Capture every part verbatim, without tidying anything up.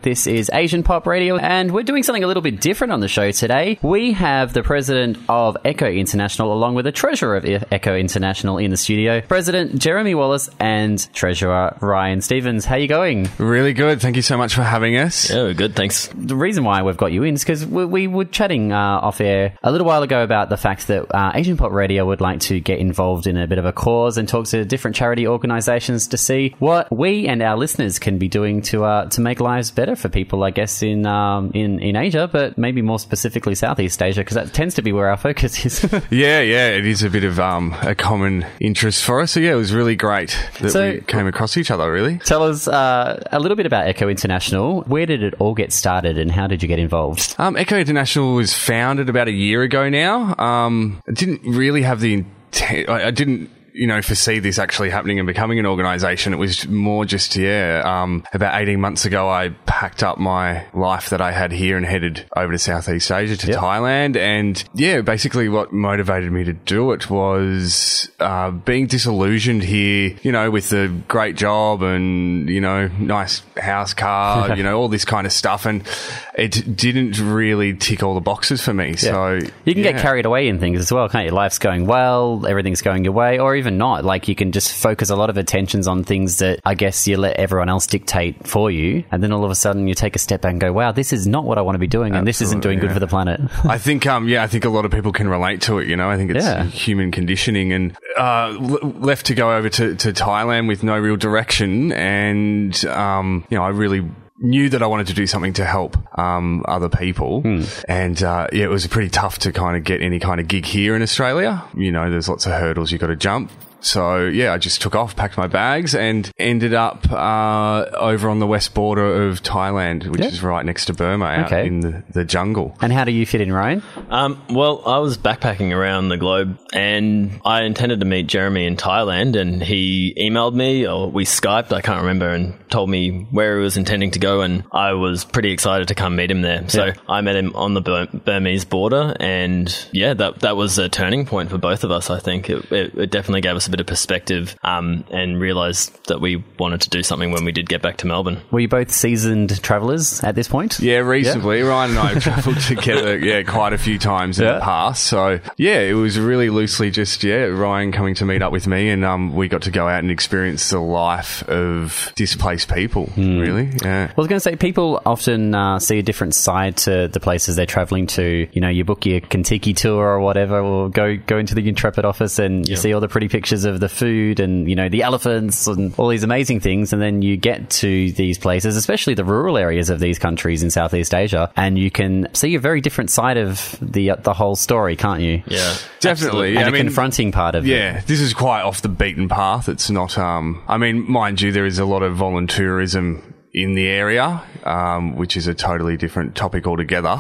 This is Asian Pop Radio, and we're doing something a little bit different on the show today. We have the president of Echo International, along with the treasurer of Echo International in the studio, President Jeremy Wallace and Treasurer Ryan Stevens. How are you going? Really good. Thank you so much for having us. Yeah, we're good. Thanks. The reason why we've got you in is because we, we were chatting uh, off air a little while ago about the fact that uh, Asian Pop Radio would like to get involved in a bit of a cause and talk to different charity organisations to see what we and our listeners can be doing to uh, to make lives better for people, I guess, in um, in in Asia, but maybe more specifically Southeast Asia, because that tends to be where our focus is. yeah, yeah, it is a bit of um, a common interest for us. So yeah, it was really great that so, we came across each other. Really, tell us uh, a little bit about Echo International. Where did it all get started, and how did you get involved? Um, Echo International was founded about a year ago now. Um, I didn't really have the intent. I, I didn't. you know, foresee this actually happening and becoming an organisation. It was more just, yeah, um, about eighteen months ago, I packed up my life that I had here and headed over to Southeast Asia, to yep. Thailand. And yeah, basically what motivated me to do it was uh, being disillusioned here, you know, with the great job and, you know, nice house, car, you know, all this kind of stuff. And it didn't really tick all the boxes for me. Yeah. So you can yeah. get carried away in things as well, can't you? Life's going well, everything's going your way, or even not. Like, you can just focus a lot of attentions on things that I guess you let everyone else dictate for you, and then all of a sudden you take a step back and go, wow, this is not what I want to be doing, and Absolutely, this isn't doing yeah. good for the planet. I think um yeah I think a lot of people can relate to it, you know. I think it's yeah. human conditioning, and uh l- left to go over to, to Thailand with no real direction, and um you know I really knew that I wanted to do something to help um, other people. Hmm. And uh, yeah, it was pretty tough to kind of get any kind of gig here in Australia. You know, there's lots of hurdles you got to jump. So, yeah, I just took off, packed my bags, and ended up uh, over on the west border of Thailand, which yep. is right next to Burma, out okay. in the, the jungle. And how do you fit in, Ryan? Um, well, I was backpacking around the globe, and I intended to meet Jeremy in Thailand, and he emailed me, or we Skyped, I can't remember, and told me where he was intending to go, and I was pretty excited to come meet him there. So yep. I met him on the Bur- Burmese border, and yeah, that that was a turning point for both of us, I think. It, it, it definitely gave us a bit of perspective, um, and realised that we wanted to do something when we did get back to Melbourne. Were you both seasoned travellers at this point? Yeah, reasonably. Yeah. Ryan and I have travelled together, yeah, quite a few times in yeah. the past. So, yeah, it was really loosely just, yeah, Ryan coming to meet up with me, and um, we got to go out and experience the life of displaced people, mm. really. Yeah. I was going to say, people often uh, see a different side to the places they're travelling to. You know, you book your Kentucky tour or whatever, or go, go into the Intrepid office and you yeah. see all the pretty pictures of the food and, you know, the elephants and all these amazing things, and then you get to these places, especially the rural areas of these countries in Southeast Asia, and you can see a very different side of the uh, the whole story, can't you? Yeah, definitely. And yeah, a I mean, confronting part of yeah, it. Yeah, this is quite off the beaten path. It's not, um, I mean, mind you, there is a lot of volunteerism in the area, um, which is a totally different topic altogether,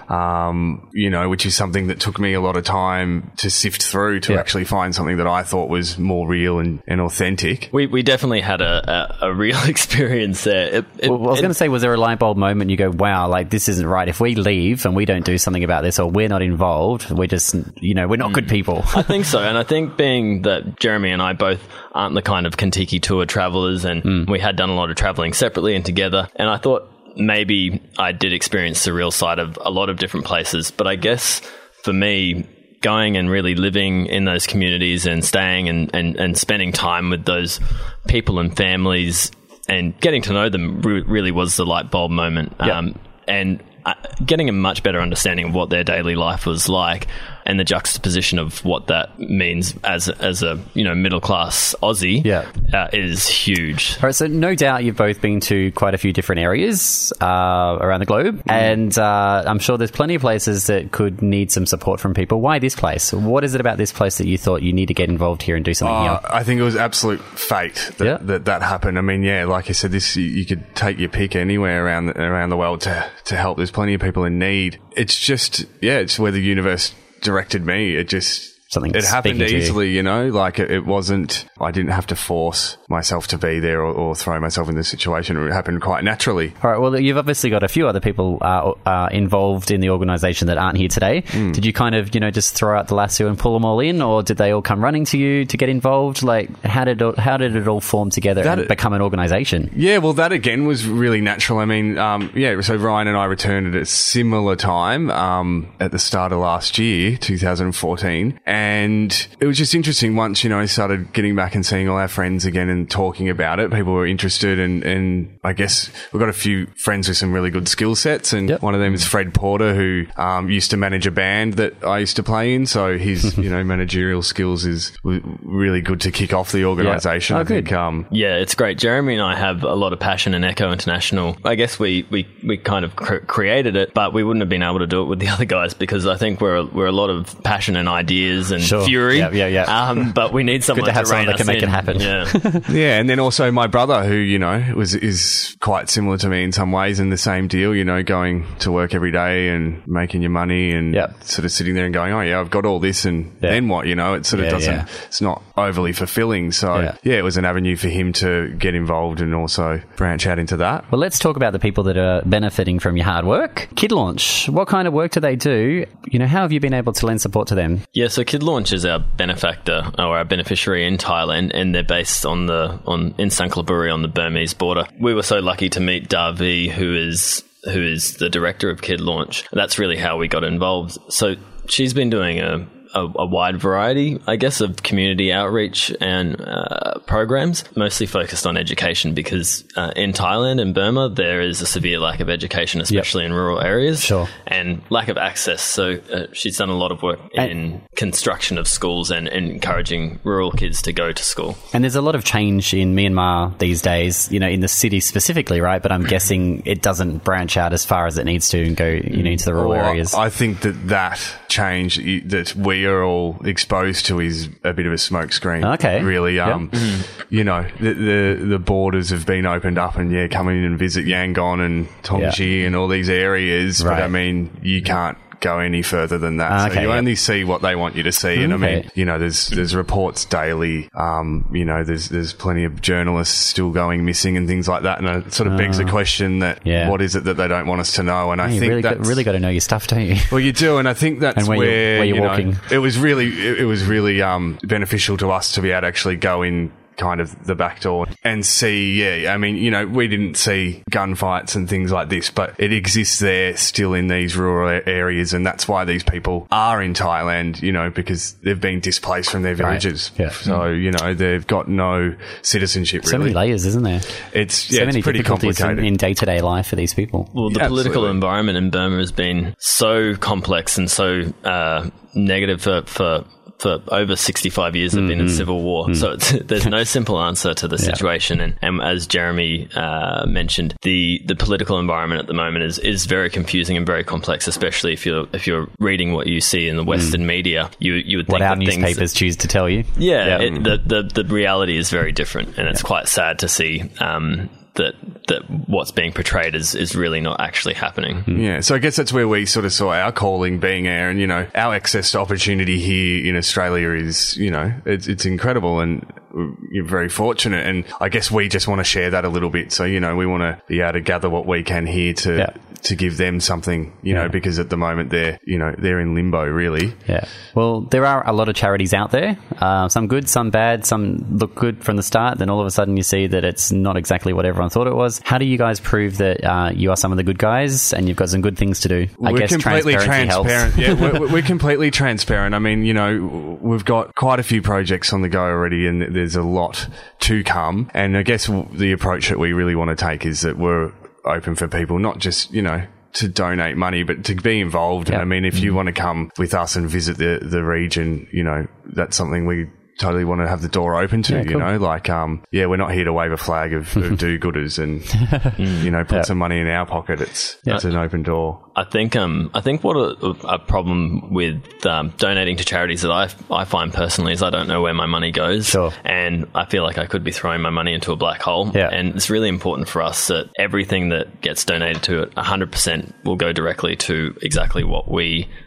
um, you know, which is something that took me a lot of time to sift through to yeah. actually find something that I thought was more real and, and authentic. We we definitely had a, a, a real experience there. It, it, well, I was it, going to say, was there a light bulb moment you go, wow, like, this isn't right. If we leave and we don't do something about this, or we're not involved, we're just, you know, we're not mm. good people. I think so. And I think being that Jeremy and I both aren't the kind of Kentucky tour travellers, and mm. we had done a lot of travelling separately and together, and I thought maybe I did experience the real side of a lot of different places. But I guess for me, going and really living in those communities and staying and, and, and spending time with those people and families and getting to know them re- really was the light bulb moment. Yep. Um, and uh, getting a much better understanding of what their daily life was like, and the juxtaposition of what that means as as a, you know, middle class Aussie, yeah. uh, is huge. All right, so no doubt you've both been to quite a few different areas uh, around the globe, mm. and uh, I'm sure there's plenty of places that could need some support from people. Why this place? What is it about this place that you thought you need to get involved here and do something uh, here? I think it was absolute fate that, yeah. that that happened. I mean, yeah, like I said, this you, you could take your pick anywhere around the, around the world to to help. There's plenty of people in need. It's just, yeah, it's where the universe directed me. It just, something. It happened easily, you. you know, like it, it wasn't, I didn't have to force myself to be there or, or throw myself in this situation. It happened quite naturally. All right. Well, you've obviously got a few other people uh, uh, involved in the organisation that aren't here today. Mm. Did you kind of, you know, just throw out the lasso and pull them all in, or did they all come running to you to get involved? Like, how did it, how did it all form together that, and become an organisation? Yeah, well, that again was really natural. I mean, um, yeah, so Ryan and I returned at a similar time um, at the start of last year, two thousand fourteen, and it was just interesting once, you know, I started getting back and seeing all our friends again and talking about it. People were interested, and, and I guess we've got a few friends with some really good skill sets, and yep. one of them is Fred Porter, who um, used to manage a band that I used to play in, so his, you know, managerial skills is really good to kick off the organisation. Yep. Oh, I think. Um, yeah, it's great. Jeremy and I have a lot of passion in Echo International. I guess we, we, we kind of cr- created it, but we wouldn't have been able to do it with the other guys, because I think we're, we're a lot of passion and ideas and sure. fury. Yeah, yeah, yeah. Um, but we need someone Good to have to someone that can make in. it happen. Yeah. yeah, and then also my brother, who, you know, was is quite similar to me in some ways, and the same deal, you know, going to work every day and making your money and yep. sort of sitting there and going, oh yeah, I've got all this, and yeah. then what, you know, it sort of yeah, doesn't, yeah. it's not overly fulfilling. So yeah. yeah, it was an avenue for him to get involved and also branch out into that. Well, let's talk about the people that are benefiting from your hard work. Kid Launch, what kind of work do they do? You know, how have you been able to lend support to them? Yeah, so Kid Launch is our benefactor or our beneficiary in Thailand, and they're based on the on in Sangkhlaburi on the Burmese border. We were so lucky to meet Darvi, who is who is the director of Kid Launch. That's really how we got involved. So she's been doing a A, a wide variety, I guess, of community outreach and uh, programs, mostly focused on education, because uh, in Thailand and Burma, there is a severe lack of education, especially yep. in rural areas, sure. and lack of access. So uh, she's done a lot of work in and construction of schools and, and encouraging rural kids to go to school. And there's a lot of change in Myanmar these days, you know, in the city specifically, right? But I'm guessing it doesn't branch out as far as it needs to and go, you know, into the rural well, areas. I think that that change that we are all exposed to is a bit of a smokescreen. Okay. Really, um, yep. mm-hmm. you know, the, the the borders have been opened up, and yeah, come in and visit Yangon and Tongji yeah. and all these areas. Right. But I mean, you can't go any further than that. Okay, so you yep. only see what they want you to see. And okay. I mean, you know, there's there's reports daily. Um, you know, there's there's plenty of journalists still going missing and things like that. And it sort of uh, begs the question that yeah. what is it that they don't want us to know? And yeah, I you think really that's got, really got to know your stuff, don't you? Well, you do, and I think that's and where, where, you're, where you're you know, walking. it was really it, it was really um, beneficial to us to be able to actually go in kind of the back door and see, yeah, I mean, you know, we didn't see gunfights and things like this, but it exists there still in these rural areas, and that's why these people are in Thailand, you know, because they've been displaced from their villages. Right. Yeah. So, you know, they've got no citizenship, really. So many layers, isn't there? It's, yeah, so many it's pretty complicated. In, in day-to-day life for these people. Well, the yeah, political absolutely. environment in Burma has been so complex and so uh, negative for... for for over sixty-five years have been mm-hmm. in civil war. Mm. So it's, there's no simple answer to the situation. Yeah. And, and as Jeremy uh, mentioned, the, the political environment at the moment is, is very confusing and very complex, especially if you're if you're reading what you see in the Western mm. media. You you would think what our that newspapers things, choose to tell you. Yeah, yeah. It, the, the, the reality is very different, and it's yeah. quite sad to see um, that that what's being portrayed is, is really not actually happening. Yeah, so I guess that's where we sort of saw our calling being there, and, you know, our access to opportunity here in Australia is, you know, it's, it's incredible, and you're very fortunate, and I guess we just want to share that a little bit. So, you know, we want to be able to gather what we can here to yeah. to give them something, you yeah. know, because at the moment they're, you know, they're in limbo, really. Yeah. Well, there are a lot of charities out there, uh, some good, some bad, some look good from the start, then all of a sudden you see that it's not exactly what everyone thought it was. How do you guys prove that uh, you are some of the good guys and you've got some good things to do? I we're guess completely transparent. Helps. Yeah, we're, we're completely transparent. I mean, you know, we've got quite a few projects on the go already, and there's a lot to come. And I guess the approach that we really want to take is that we're open for people, not just, you know, to donate money, but to be involved. Yep. And I mean, if mm-hmm. you want to come with us and visit the, the region, you know, that's something we totally want to have the door open to, yeah, cool. you know, like, um, yeah, we're not here to wave a flag of, of do-gooders and, you know, put yeah. some money in our pocket. It's, yeah. it's an open door. I think, um, I think what a, a problem with, um, donating to charities that I, I find personally is I don't know where my money goes. Sure. And I feel like I could be throwing my money into a black hole. Yeah. And it's really important for us that everything that gets donated to it, one hundred percent will go directly to exactly what we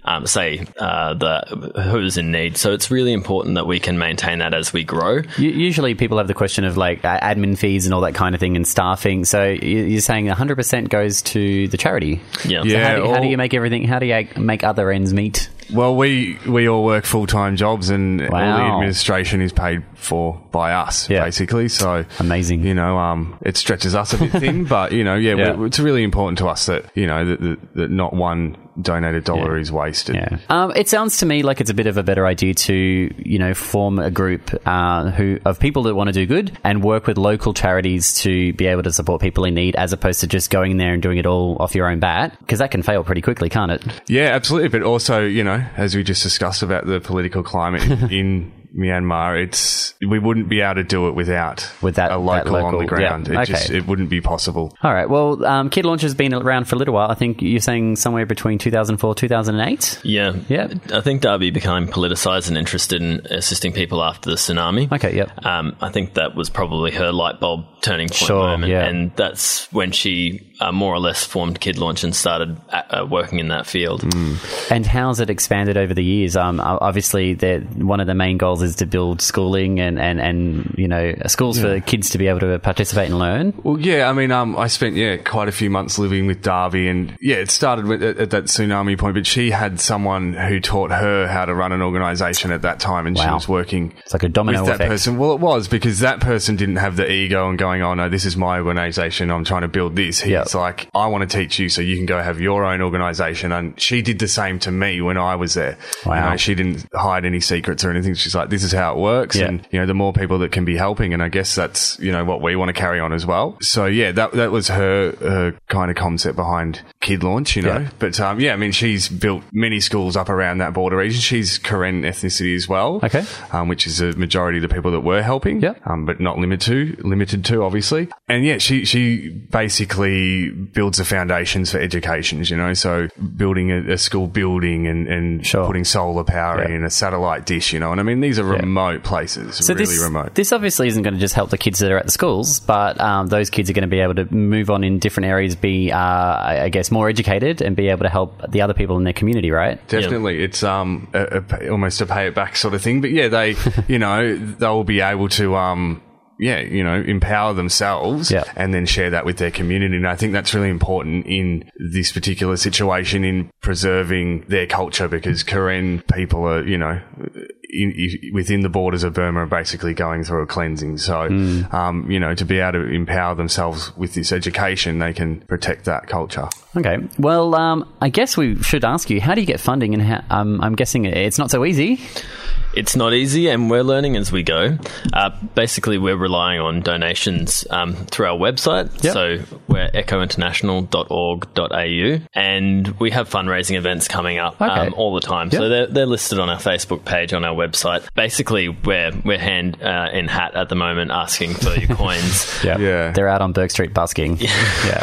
um, say, uh, the who's in need. So it's really important that we can maintain that as we grow. Usually people have the question of like uh, admin fees and all that kind of thing and staffing. So you're saying one hundred percent goes to the charity. Yeah. So yeah how, do, how all, do you make everything, how do you make other ends meet? Well, we, we all work full-time jobs and Wow. all the administration is paid for by us, Yeah. basically. So, Amazing. you know, um, it stretches us a bit thin, but, you know, yeah, Yeah. we- it's really important to us that, you know, that, that, that not one donated dollar Yeah. is wasted. Yeah. Um, it sounds to me like it's a bit of a better idea to, you know, form a group uh, who of people that want to do good and work with local charities to be able to support people in need, as opposed to just going there and doing it all off your own bat, because that can fail pretty quickly, can't it? Yeah, absolutely. But also, you know, as we just discussed about the political climate in Myanmar, it's we wouldn't be able to do it without With that- a that local, on local- the ground. yeah, It just okay. it wouldn't be possible. All right. Well, um, Kid Launch has been around for a little while. I think you're saying somewhere between two thousand four, two thousand eight? Yeah. Yeah. I think Darby became politicised and interested in assisting people after the tsunami. Okay, yep. Um, I think that was probably her light bulb turning point Sure, moment. yeah. And that's when she uh, more or less formed Kid Launch and started uh, working in that field. And how's it expanded over the years? Um, obviously, the- one of the main goals is to build schooling and, and, and you know, schools for kids to be able to participate and learn. Well, yeah, I mean, um, I spent yeah quite a few months living with Darby, and yeah, it started with, at, at that tsunami point. But she had someone who taught her how to run an organisation at that time, and she Wow. was working It's like a domino with that effect. person. Well, it was because that person didn't have the ego and going, "Oh no, this is my organisation. I'm trying to build this." He's Yep. like, "I want to teach you so you can go have your own organisation." And she did the same to me when I was there. Wow. You know, she didn't hide any secrets or anything. She's like, "This is how it works," Yeah. and you know, the more people that can be helping, and I guess that's you know what we want to carry on as well. So yeah, that that was her, her kind of concept behind Kid Launch, you know. Yeah. But um, yeah, I mean, she's built many schools up around that border region. She's Karen ethnicity as well, Okay. um, which is a majority of the people that we're helping, Yeah. um, but not limited to, limited to, obviously. And yeah, she she basically builds the foundations for educations, you know, so building a, a school building and, and Sure. putting solar power Yeah. in, a satellite dish, you know. And I mean, these are remote places, So really this, remote. this obviously isn't going to just help the kids that are at the schools, but um, those kids are going to be able to move on in different areas, be, uh, I I guess, more educated and be able to help the other people in their community, right? Definitely. It's um a, a, almost a pay it back sort of thing. But yeah, they, you know, they'll be able to, um, yeah, you know, empower themselves Yeah. and then share that with their community. And I think that's really important in this particular situation in preserving their culture, because Karen people are, you know, in, in, within the borders of Burma are basically going through a cleansing. So, um, you know, to be able to empower themselves with this education, they can protect that culture. Okay. Well, um, I guess we should ask you, how do you get funding? And how, um, I'm guessing it's not so easy. It's not easy, and we're learning as we go. Uh, basically, we're relying on donations um, through our website. Yep. So we're echo international dot org dot a u, and we have fundraising events coming up Okay. um, all the time. Yep. So they're, they're listed on our Facebook page, on our website. Basically, we're we're hand uh, in hat at the moment, asking for your coins. Yeah. Yeah. They're out on Burke Street busking. Yeah.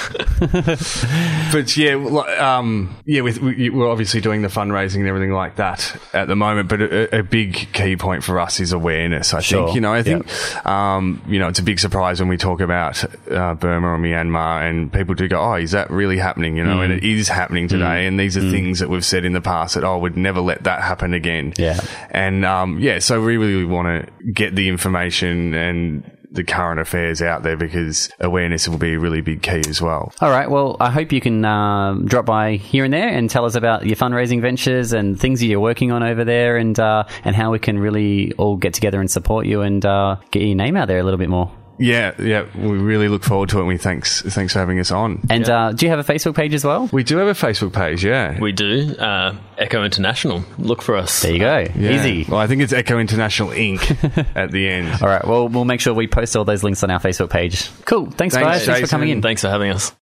But yeah, well, um, yeah, with, we, we're obviously doing the fundraising and everything like that at the moment. But a, a big key point for us is awareness. I Sure. think, you know, I think, um, you know, it's a big surprise when we talk about uh, Burma or Myanmar, and people do go, "Oh, is that really happening?" You know, Mm. and it is happening today. And these are things that we've said in the past that, "Oh, would never let that happen again." Yeah. And um, yeah, so we really want to get the information and the current affairs out there, because awareness will be a really big key as well. All right. Well, I hope you can um, drop by here and there and tell us about your fundraising ventures and things that you're working on over there, and uh, and how we can really all get together and support you and uh, get your name out there a little bit more. Yeah, yeah, we really look forward to it. And we thanks thanks for having us on. And uh, do you have a Facebook page as well? We do have a Facebook page, yeah. We do. Uh, Echo International. Look for us. There you go. Yeah. Easy. Well, I think it's Echo International Incorporated at the end. All right. Well, we'll make sure we post all those links on our Facebook page. Cool. Thanks, Thanks, guys. Thanks for Jason. coming in. Thanks for having us.